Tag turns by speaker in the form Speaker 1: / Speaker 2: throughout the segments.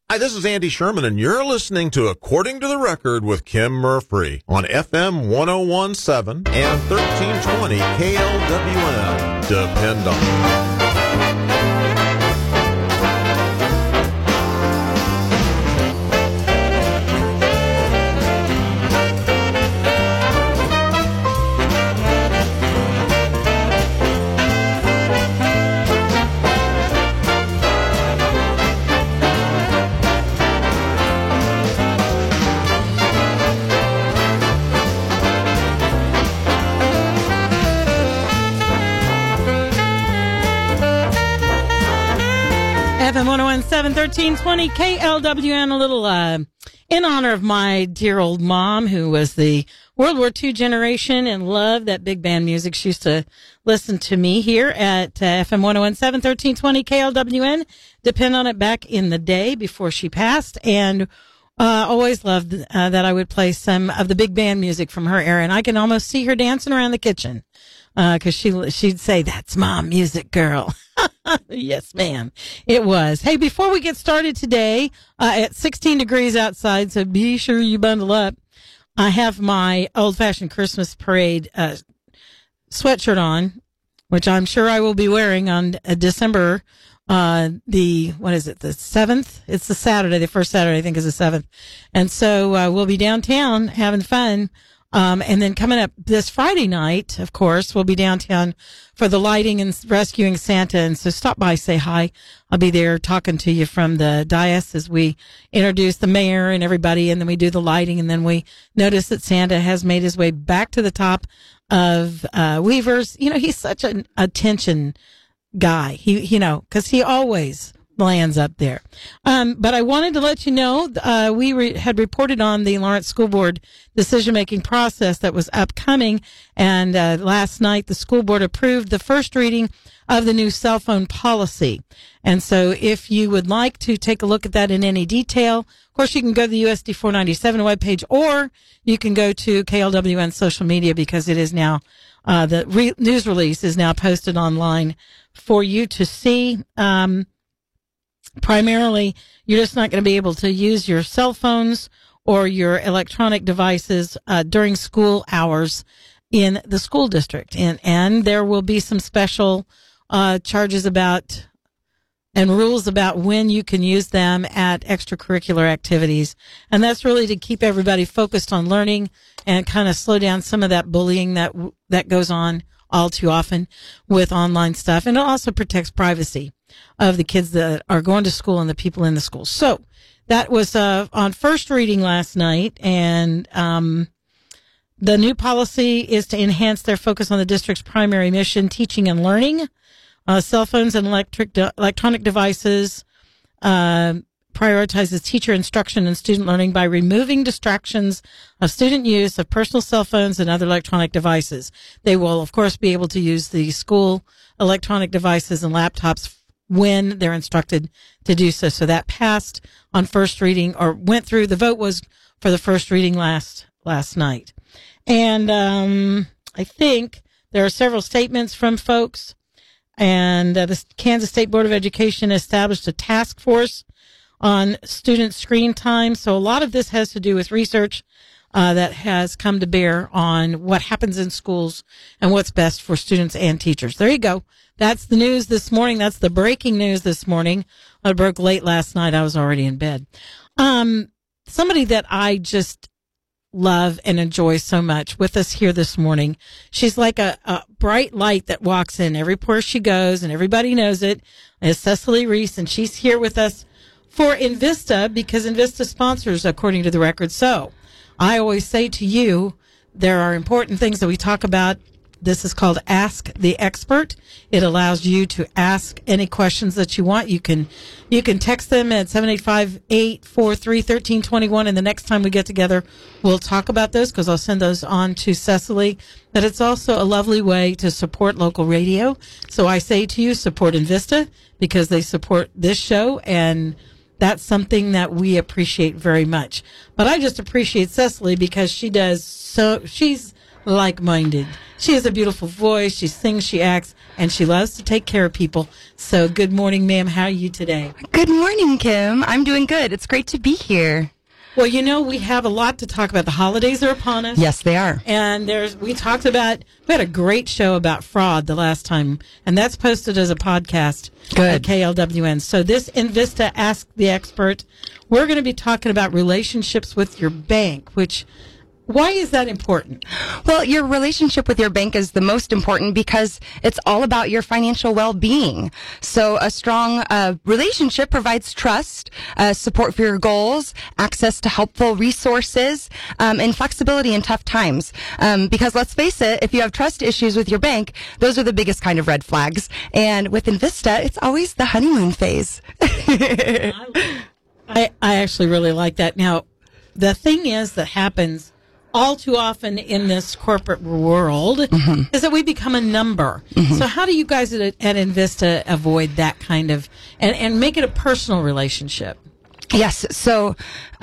Speaker 1: Hi, this is Andy Sherman, and you're listening to According to the Record with Kim Murphy on FM 1017 and 1320 KLWN. Depend on it.
Speaker 2: FM 1017, 1320 KLWN, a little in honor of my dear old mom, who was the World War II generation and loved that big band music. She used to listen to me here at FM 1017, 1320 KLWN. Depend on it back in the day before she passed, and always loved that I would play some of the big band music from her era, and I can almost see her dancing around the kitchen because she'd say, "That's mom music, girl." Yes, ma'am. It was. Hey, before we get started today, at 16 degrees outside, so be sure you bundle up. I have my old-fashioned Christmas parade sweatshirt on, which I'm sure I will be wearing on December the 7th? It's the Saturday, the first Saturday, I think, is the 7th. And so we'll be downtown having fun. And then coming up this Friday night, of course, we'll be downtown for the lighting and rescuing Santa. And so stop by, say hi. I'll be there talking to you from the dais as we introduce the mayor and everybody. And then we do the lighting. And then we notice that Santa has made his way back to the top of Weaver's. You know, he's such an attention guy. Because he always lands up there. But I wanted to let you know, we had reported on the Lawrence School Board decision-making process that was upcoming. And last night, the school board approved the first reading of the new cell phone policy. And so if you would like to take a look at that in any detail, of course, you can go to the USD 497 webpage, or you can go to KLWN social media, because it is now, the news release is now posted online for you to see. Primarily, you're just not going to be able to use your cell phones or your electronic devices during school hours in the school district. And there will be some special charges about and rules about when you can use them at extracurricular activities. And that's really to keep everybody focused on learning and kind of slow down some of that bullying that goes on all too often with online stuff. And it also protects privacy of the kids that are going to school and the people in the school. So that was on first reading last night. And the new policy is to enhance their focus on the district's primary mission, teaching and learning. Cell phones and electronic devices prioritizes teacher instruction and student learning by removing distractions of student use of personal cell phones and other electronic devices. They will, of course, be able to use the school electronic devices and laptops when they're instructed to do so. So that passed on first reading, or went through. The vote was for the first reading last night. And I think there are several statements from folks. And the Kansas State Board of Education established a task force on student screen time. So a lot of this has to do with research that has come to bear on what happens in schools and what's best for students and teachers. There you go. That's the news this morning. That's the breaking news this morning. It broke late last night. I was already in bed. Somebody that I just love and enjoy so much with us here this morning. She's like a bright light that walks in everywhere she goes, and everybody knows it, is Cecily Reese, and she's here with us for Invista, because Invista sponsors According to the Record. So I always say to you, there are important things that we talk about. This is called Ask the Expert. It allows you to ask any questions that you want. You can text them at 785-843-1321, and the next time we get together, we'll talk about those, because I'll send those on to Cecily. But it's also a lovely way to support local radio. So I say to you, support Invista, because they support this show, and that's something that we appreciate very much. But I just appreciate Cecily because she's like-minded. She has a beautiful voice. She sings, she acts, and she loves to take care of people. So good morning, ma'am. How are you today?
Speaker 3: Good morning, Kim. I'm doing good. It's great to be here.
Speaker 2: Well, you know, we have a lot to talk about. The holidays are upon us.
Speaker 3: Yes, they are.
Speaker 2: And we had a great show about fraud the last time, and that's posted as a podcast at KLWN. So this Invista Ask the Expert, we're going to be talking about relationships with your bank, why is that important?
Speaker 3: Well, your relationship with your bank is the most important because it's all about your financial well-being. So a strong relationship provides trust, support for your goals, access to helpful resources, and flexibility in tough times. Because let's face it, if you have trust issues with your bank, those are the biggest kind of red flags. And with Invista, it's always the honeymoon phase.
Speaker 2: I actually really like that. Now, the thing is that happens all too often in this corporate world is that we become a number. So how do you guys at Invista avoid that kind of, and make it a personal relationship?
Speaker 3: Yes. So,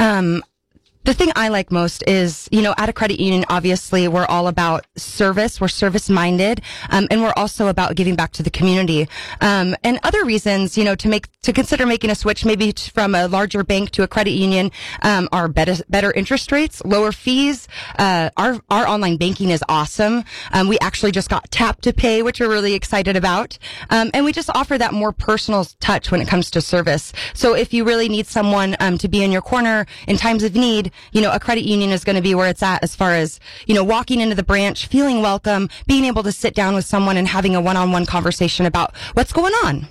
Speaker 3: the thing I like most is, at a credit union, obviously, we're all about service. We're service-minded, and we're also about giving back to the community. And other reasons, to consider making a switch maybe from a larger bank to a credit union, are better interest rates, lower fees. Our online banking is awesome. We actually just got Tap to Pay, which we're really excited about. And we just offer that more personal touch when it comes to service. So if you really need someone, to be in your corner in times of need, a credit union is going to be where it's at as far as, walking into the branch, feeling welcome, being able to sit down with someone and having a one-on-one conversation about what's going on.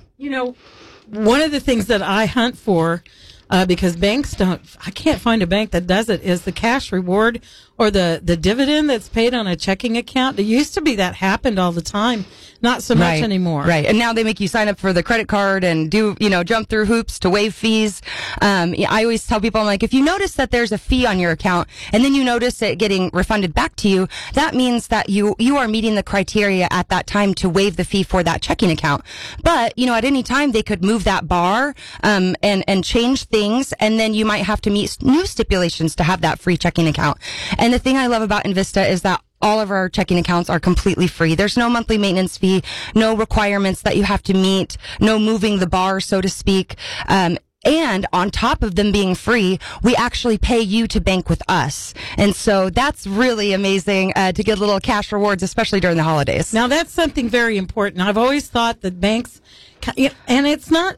Speaker 2: One of the things that I hunt for, because I can't find a bank that does it, is the cash reward or the dividend that's paid on a checking account. It used to be that happened all the time. Not so much anymore.
Speaker 3: Right. And now they make you sign up for the credit card and do, jump through hoops to waive fees. I always tell people, I'm like, if you notice that there's a fee on your account and then you notice it getting refunded back to you, that means that you are meeting the criteria at that time to waive the fee for that checking account. But, at any time they could move that bar, and change things. And then you might have to meet new stipulations to have that free checking account. And the thing I love about Invista is that all of our checking accounts are completely free. There's no monthly maintenance fee, no requirements that you have to meet, no moving the bar, so to speak. And on top of them being free, we actually pay you to bank with us. And so that's really amazing to get little cash rewards, especially during the holidays.
Speaker 2: Now, that's something very important. I've always thought that banks, and it's not,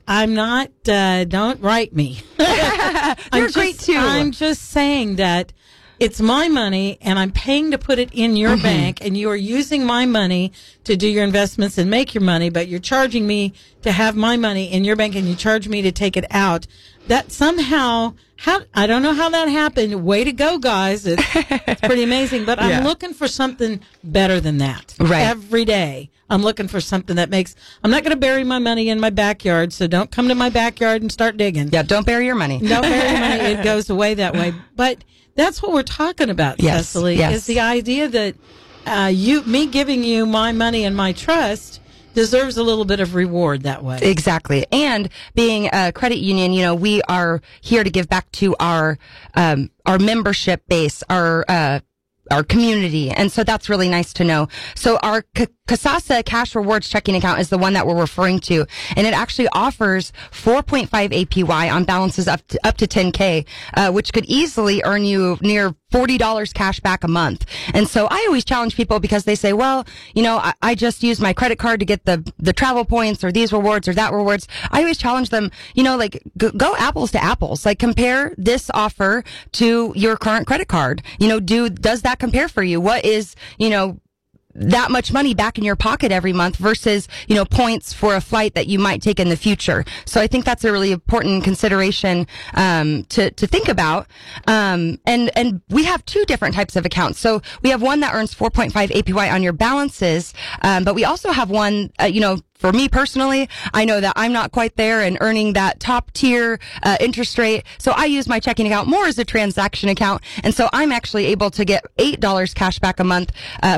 Speaker 2: don't write me.
Speaker 3: You're great too.
Speaker 2: I'm just saying that it's my money, and I'm paying to put it in your bank, and you are using my money to do your investments and make your money, but you're charging me to have my money in your bank, and you charge me to take it out. That somehow, I don't know how that happened. Way to go, guys. It's pretty amazing, but I'm looking for something better than that.
Speaker 3: Right.
Speaker 2: Every day, I'm looking for something that I'm not going to bury my money in my backyard, so don't come to my backyard and start digging.
Speaker 3: Yeah, don't bury your money.
Speaker 2: Don't bury your money. It goes away that way. But that's what we're talking about, Cecily, is the idea that me giving you my money and my trust deserves a little bit of reward that way.
Speaker 3: Exactly. And being a credit union, we are here to give back to our membership base, our community. And so that's really nice to know. So our Kasasa Cash Rewards checking account is the one that we're referring to. And it actually offers 4.5 APY on balances up to $10K, which could easily earn you near $40 cash back a month. And so I always challenge people because they say, well, I just used my credit card to get the travel points or these rewards or that rewards. I always challenge them, go apples to apples. Like compare this offer to your current credit card. Does that compare for you? What is, that much money back in your pocket every month versus, points for a flight that you might take in the future. So I think that's a really important consideration, to think about. And we have two different types of accounts. So we have one that earns 4.5 APY on your balances. But we also have one, for me personally, I know that I'm not quite there and earning that top tier interest rate. So I use my checking account more as a transaction account. And so I'm actually able to get $8 cash back a month for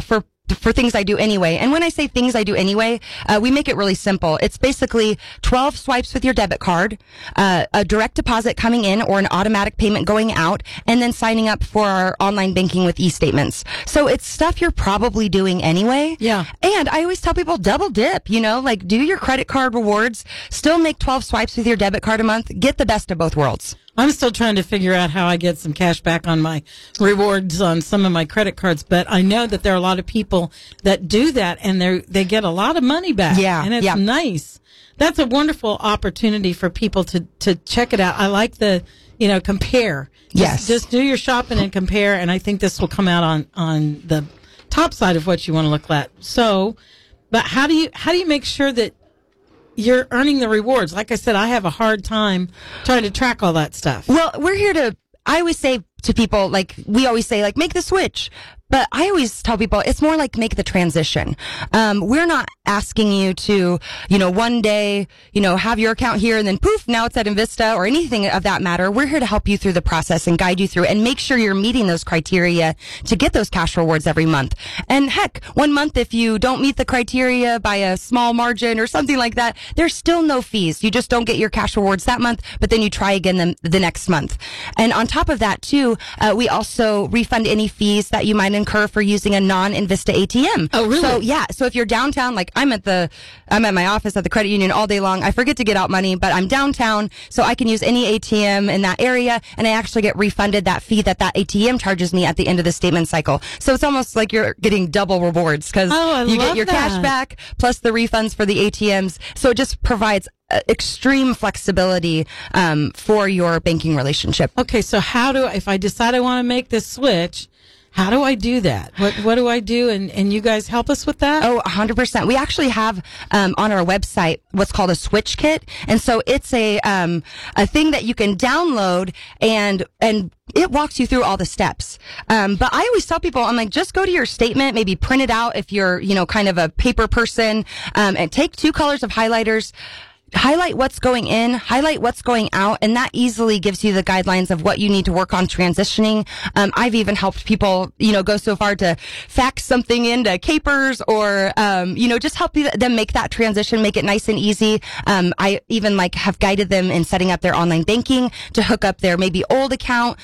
Speaker 3: for things I do anyway. And when I say things I do anyway, we make it really simple. It's basically 12 swipes with your debit card, a direct deposit coming in or an automatic payment going out, and then signing up for our online banking with e-statements. So it's stuff you're probably doing anyway.
Speaker 2: Yeah.
Speaker 3: And I always tell people double dip, like do your credit card rewards, still make 12 swipes with your debit card a month, get the best of both worlds.
Speaker 2: I'm still trying to figure out how I get some cash back on my rewards on some of my credit cards, but I know that there are a lot of people that do that and they get a lot of money back.
Speaker 3: Yeah.
Speaker 2: And it's nice. That's a wonderful opportunity for people to check it out. I like the, compare. Just do your shopping and compare. And I think this will come out on the top side of what you want to look at. So, but how do you make sure that you're earning the rewards? Like I said, I have a hard time trying to track all that stuff.
Speaker 3: Well, we're here I always say to people, we always say, make the switch. But I always tell people it's more like make the transition. We're not asking you to, one day, have your account here and then poof, now it's at Invista or anything of that matter. We're here to help you through the process and guide you through and make sure you're meeting those criteria to get those cash rewards every month. And heck, 1 month, if you don't meet the criteria by a small margin or something like that, there's still no fees. You just don't get your cash rewards that month, but then you try again the next month. And on top of that too, we also refund any fees that you might incur for using a non-Invista ATM.
Speaker 2: Oh, really?
Speaker 3: So yeah. So if you're downtown, I'm at my office at the credit union all day long. I forget to get out money, but I'm downtown, so I can use any ATM in that area, and I actually get refunded that fee that ATM charges me at the end of the statement cycle. So it's almost like you're getting double rewards because you get your cash back plus the refunds for the ATMs. So it just provides extreme flexibility for your banking relationship.
Speaker 2: Okay, so if I decide I want to make this switch, how do I do that? What do I do? And you guys help us with that?
Speaker 3: Oh, 100%. We actually have on our website what's called a switch kit. And so it's a thing that you can download and it walks you through all the steps. But I always tell people, I'm like, just go to your statement, maybe print it out if you're, kind of a paper person, and take 2 colors of highlighters. Highlight what's going in, highlight what's going out, and that easily gives you the guidelines of what you need to work on transitioning. I've even helped people, go so far to fax something into Capers or, just help them make that transition, make it nice and easy. I even have guided them in setting up their online banking to hook up their maybe old account,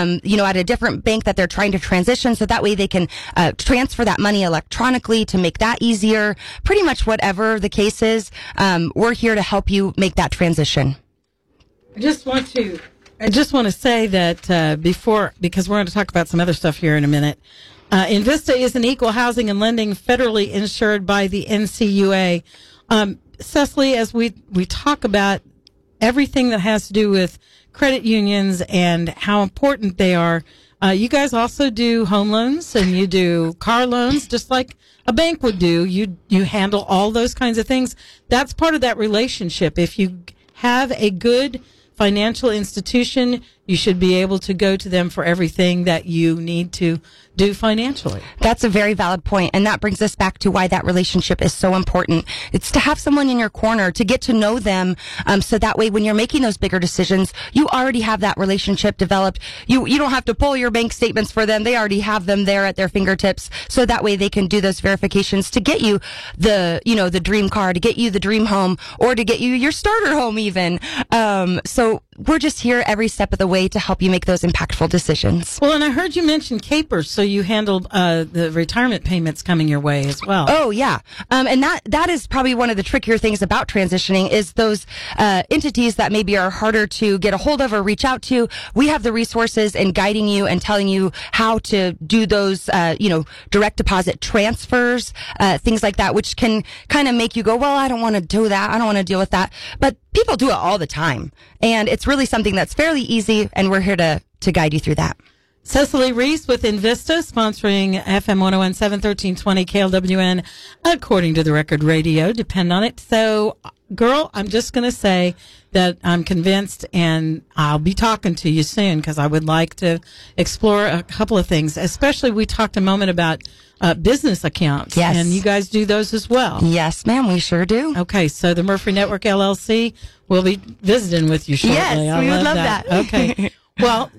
Speaker 3: at a different bank that they're trying to transition. So that way they can, transfer that money electronically to make that easier. Pretty much whatever the case is, we're here to help you make that transition.
Speaker 2: I just want to say that because we're going to talk about some other stuff here in a minute. Invista is an equal housing and lending federally insured by the NCUA. Cecily, as we talk about everything that has to do with credit unions and how important they are, you guys also do home loans and you do car loans, just like a bank would do. You handle all those kinds of things. That's part of that relationship. If you have a good financial institution, you should be able to go to them for everything that you need to do financially.
Speaker 3: That's a very valid point, and that brings us back to why that relationship is so important. It's to have someone in your corner, to get to know them, so that way when you're making those bigger decisions, you already have that relationship developed. You don't have to pull your bank statements for them. They already have them there at their fingertips, so that way they can do those verifications to get you the dream car, to get you the dream home, or to get you your starter home even. So we're just here every step of the way to help you make those impactful decisions.
Speaker 2: Well, and I heard you mention Capers, so you handled the retirement payments coming your way as well.
Speaker 3: Oh, yeah. And that is probably one of the trickier things about transitioning is those entities that maybe are harder to get a hold of or reach out to. We have the resources in guiding you and telling you how to do those, direct deposit transfers, things like that, which can kind of make you go, well, I don't want to do that. I don't want to deal with that. But people do it all the time. And it's really something that's fairly easy, and we're here to guide you through that.
Speaker 2: Cecily Reese with Invista, sponsoring FM 101.7, 1320 KLWN, according to the record radio. Depend on it. So, girl, I'm just going to say that I'm convinced, and I'll be talking to you soon because I would like to explore a couple of things. Especially, we talked a moment about business accounts.
Speaker 3: Yes.
Speaker 2: And you guys do those as well.
Speaker 3: Yes, ma'am, we sure do.
Speaker 2: Okay, so the Murphy Network LLC will be visiting with you shortly.
Speaker 3: Yes, we would love that.
Speaker 2: Okay. Well,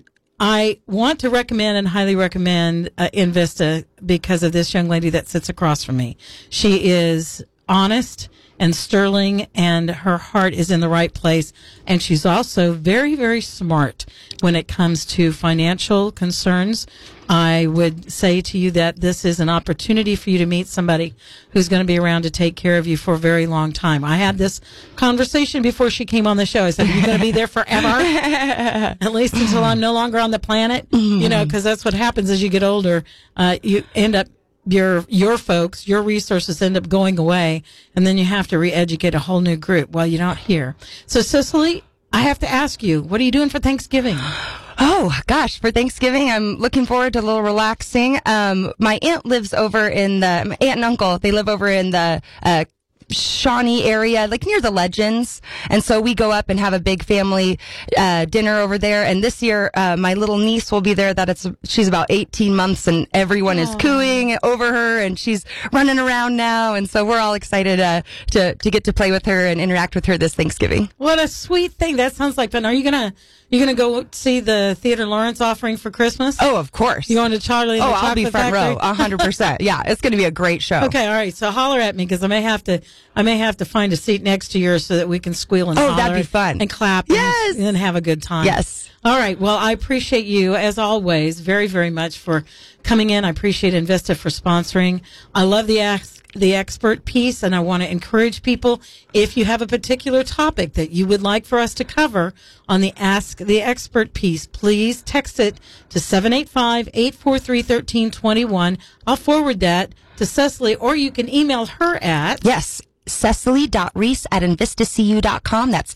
Speaker 2: I want to recommend and highly recommend Invista because of this young lady that sits across from me. She is honest and sterling, and her heart is in the right place. And she's also very, very smart when it comes to financial concerns. I would say to you that this is an opportunity for you to meet somebody who's going to be around to take care of you for a very long time. I had this conversation before she came on the show. I said, are you going to be there forever? At least until I'm no longer on the planet? You know, because that's what happens as you get older. You end up, your folks, your resources end up going away, and then you have to re-educate a whole new group. Well, you're not here. So, Cicely, I have to ask you, what are you doing for Thanksgiving?
Speaker 3: Oh, gosh, for Thanksgiving, I'm looking forward to a little relaxing. My aunt lives over in my aunt and uncle, they live over in the, Shawnee area, like near the Legends. And so we go up and have a big family dinner over there. And this year, my little niece will be there. She's about 18 months, and everyone is cooing over her, and she's running around now. And so we're all excited to get to play with her and interact with her this Thanksgiving.
Speaker 2: What a sweet thing! That sounds like fun. Are you gonna go see the Theodore Lawrence offering for Christmas?
Speaker 3: Oh, of course.
Speaker 2: You going to Charlie? And the
Speaker 3: I'll be
Speaker 2: Chocolate
Speaker 3: front
Speaker 2: Factory?
Speaker 3: row, 100%. Yeah, it's going to be a great show.
Speaker 2: Okay, all right. So holler at me, because I may have to find a seat next to yours so that we can squeal and holler.
Speaker 3: That'd be fun.
Speaker 2: And clap.
Speaker 3: Yes.
Speaker 2: And have a good time.
Speaker 3: Yes.
Speaker 2: All right. Well, I appreciate you, as always, very, very much for coming in. I appreciate Invista for sponsoring. I love the expert piece, and I want to encourage people, if you have a particular topic that you would like for us to cover on the Ask the Expert piece, please text it to 785-843-1321. I'll forward that to Cicely, or you can email her at...
Speaker 3: Yes. Cecily.reese@InvistaCU.com. That's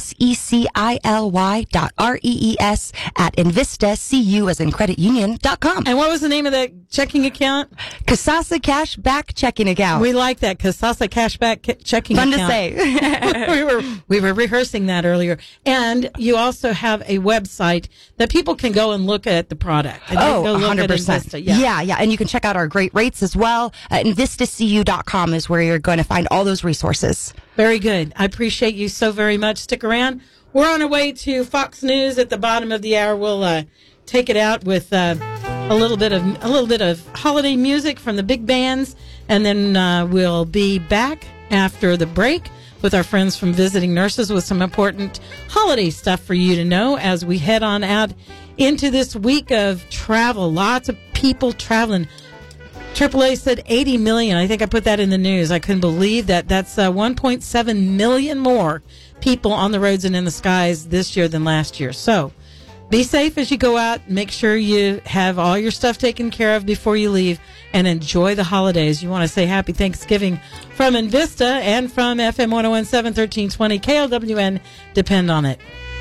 Speaker 3: SECILY.REES @InvistaCU as in creditunion.com.
Speaker 2: And what was the name of that checking account?
Speaker 3: Kasasa Cash Back Checking Account.
Speaker 2: We like that, Kasasa Cash Back Checking
Speaker 3: Fun
Speaker 2: Account.
Speaker 3: to say.
Speaker 2: we were rehearsing that earlier. And you also have a website that people can go and look at the product. And
Speaker 3: Oh,
Speaker 2: go look
Speaker 3: 100%.
Speaker 2: At Invista.
Speaker 3: Yeah. And you can check out our great rates as well. InvistaCU.com is where you're going to find all those resources.
Speaker 2: Very good. I appreciate you so very much. Stick around. We're on our way to Fox News at the bottom of the hour. We'll take it out with a little bit of holiday music from the big bands, and then we'll be back after the break with our friends from Visiting Nurses with some important holiday stuff for you to know as we head on out into this week of travel. Lots of people traveling. AAA said 80 million. I think I put that in the news. I couldn't believe that. That's 1.7 million more people on the roads and in the skies this year than last year. So be safe as you go out. Make sure you have all your stuff taken care of before you leave, and enjoy the holidays. You want to say Happy Thanksgiving from Invista and from FM 1017 1320 KLWN. Depend on it.